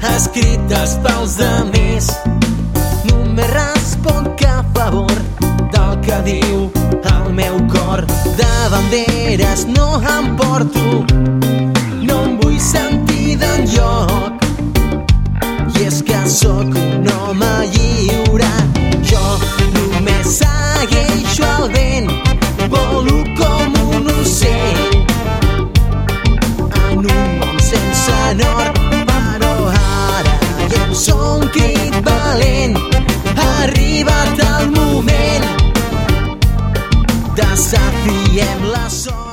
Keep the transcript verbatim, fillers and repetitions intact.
escrites pels demés. Només responc a favor del que diu el meu cor. De banderes no em porto, no em vull sentir d'enlloc, i és que sóc un home lliure. Jo només segueixo el vent, volo com un ocell en un món sense nord. Però ara llenço un crit valent, ha arribat el moment, desafiem la sort.